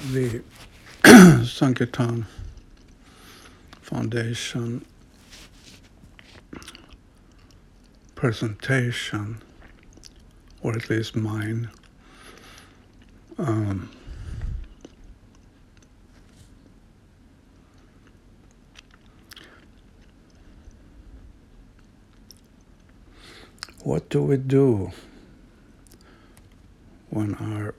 the Sankirtan Foundation presentation, or at least mine, what do we do when our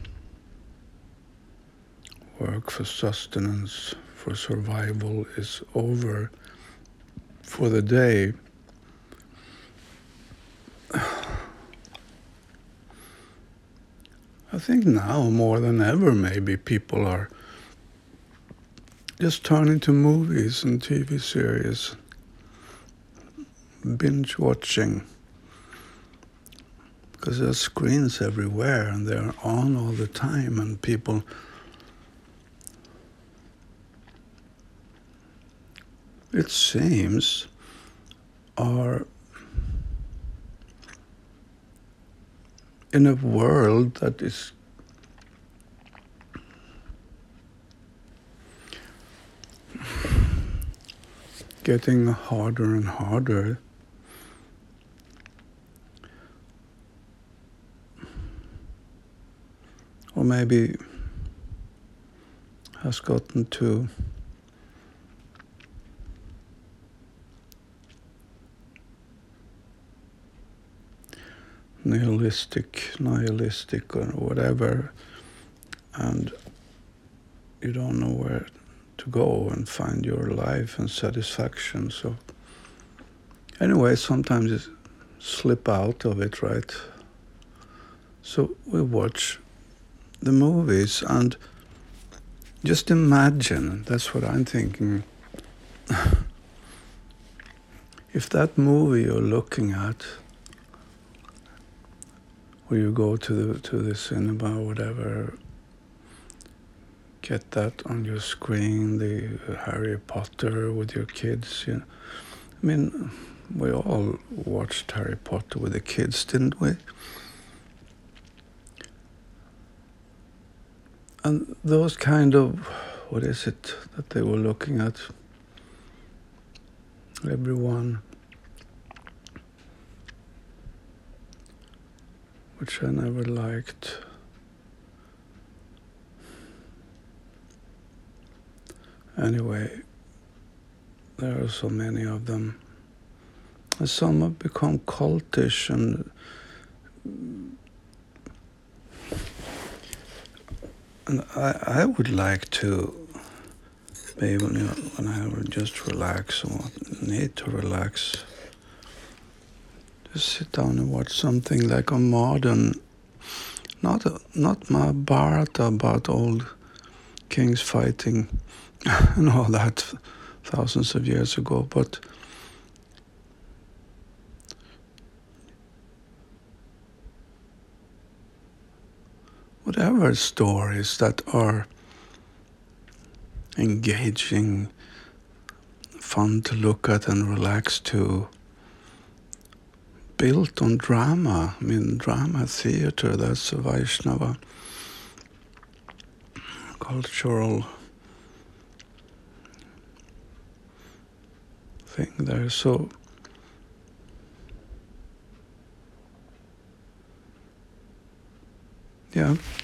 work for sustenance, for survival is over for the day? I think now more than ever maybe people are just turning to movies and TV series, binge watching, because there's screens everywhere and they're on all the time, and people it seems are in a world that is getting harder and harder. Or maybe has gotten to nihilistic or whatever, and you don't know where to go and find your life and satisfaction. So anyway, sometimes you slip out of it, right? So we watch the movies and just imagine, that's what I'm thinking, if that movie you're looking at, or you go to the cinema or whatever, get that on your screen, the Harry Potter with your kids, you know. I mean, we all watched Harry Potter with the kids, didn't we? And those kind of, what is it that they were looking at? Everyone, which I never liked. Anyway, there are so many of them. And some have become cultish, and I would like to be able, when I would just relax or need to relax, just sit down and watch something like a modern, not Mahabharata about old kings fighting and all that thousands of years ago, but whatever stories that are engaging, fun to look at and relax to, built on drama. I mean, drama, theater, that's a Vaishnava cultural thing there. So yeah,